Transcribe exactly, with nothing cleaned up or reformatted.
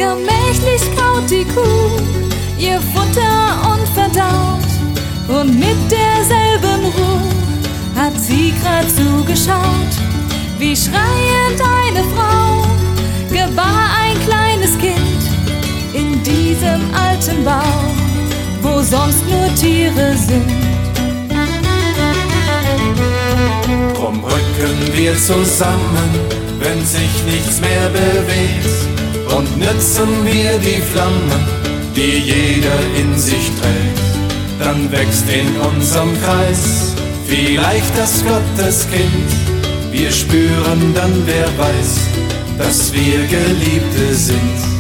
Gemächlich kaut die Kuh ihr Futter und verdaut, und mit derselben Ruhe hat sie grad zugeschaut, wie schreiend eine Frau gebar ein kleines Kind in diesem alten Bau, wo sonst nur Tiere sind. Drum rücken wir zusammen, wenn sich nichts mehr bewegt, und nützen wir die Flammen, die jeder in sich trägt. Dann wächst in unserem Kreis vielleicht das Gotteskind. Wir spüren dann, wer weiß, dass wir Geliebte sind.